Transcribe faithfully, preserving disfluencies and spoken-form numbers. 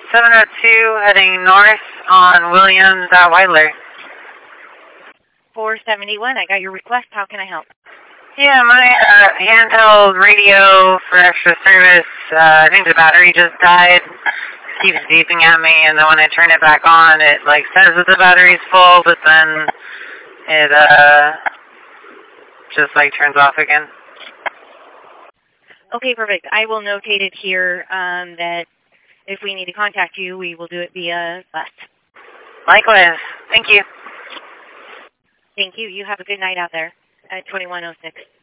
seven oh two heading north on Williams at Wilder. four seventy-one, I got your request. How can I help? Yeah, my uh, handheld radio for extra service, uh, I think the battery just died. It keeps beeping at me, and then when I turn it back on, it like says that the battery's full, but then it uh, just like turns off again. Okay, perfect. I will notate it here um, that if we need to contact you, we will do it via bus. Likewise. Thank you. Thank you. You have a good night out there at twenty-one oh six.